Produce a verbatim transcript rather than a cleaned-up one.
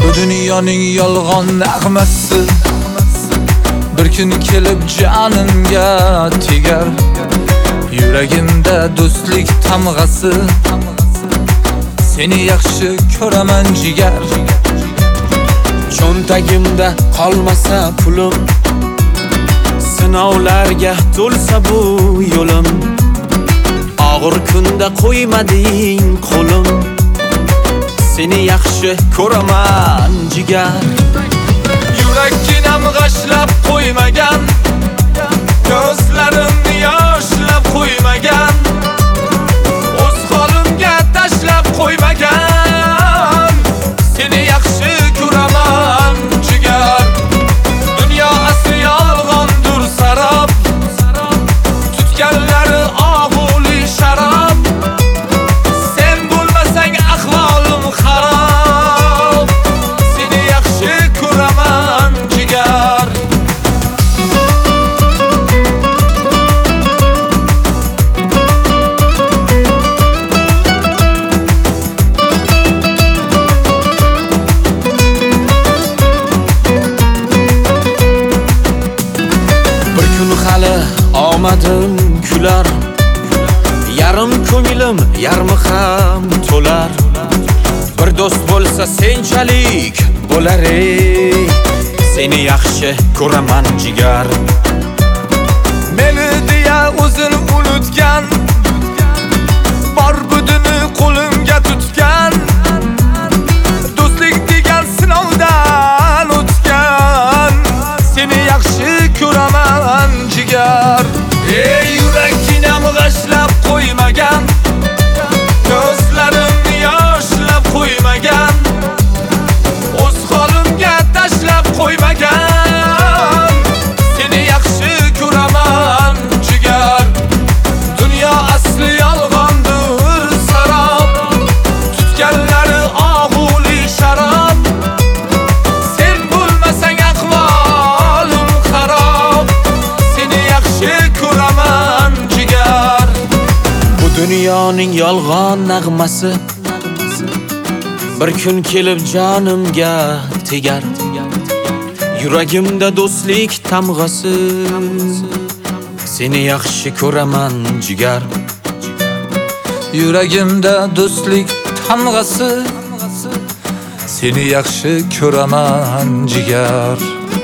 dunyoning yolg'on nag'masi bir kun kelib jonimga tegar. Yuragimda do'stlik tamg'asi, seni yaxshi ko'raman jigar. Cho'ntagimda qolmasa pulim, sinovlarga to'lsa bu yo'lim. Og'ir kunda qo'ymading qo'lim, seni yaxshi ko'raman jigar. Yuraginam g'ashlab qo'ymagan, ko'zlarimni yoshlab qo'ymagan, o'z holimga tashlab qo'ymagan, seni yaxshi ko'raman jigar. Dunyo asli yolg'ondir sarob, tutganlari og'uli sharob. Sen bo'lmasang ahvolim xarob, seni yaxshi ko'raman jigar. Hali omadim kular, yarim ko'nglim yarmi ham to'lar. Bir do'st bo'lsa senchalik bo'lar ey, seni yaxshi ko'raman jigar. Meni deya o'zini unutgan, bor budini qo'limga tutgan, do'stlik degan sinovdan o'tgan, seni yaxshi ko'raman jigar. Ey yuraginam g'ashlab qo'ymagan, ko'zlarimni yoshlab qo'ymagan, o'z holimga tashlab qo'ymagan, seni yaxshi ko'raman jigar. Dunyo asli yolg'ondir sarob, tutganlari og'uli sharob. Sen bo'lmasang ahvolim xarob, seni yaxshi ko'raman jigar. Bu dunyoning yolg'on nag'masi bir kun kelib jonimga tegar. Yuragimda do'stlik tamg'asi, seni yaxshi ko'raman jigar. Yuragimda do'stlik tamg'asi, seni yaxshi ko'raman jigar.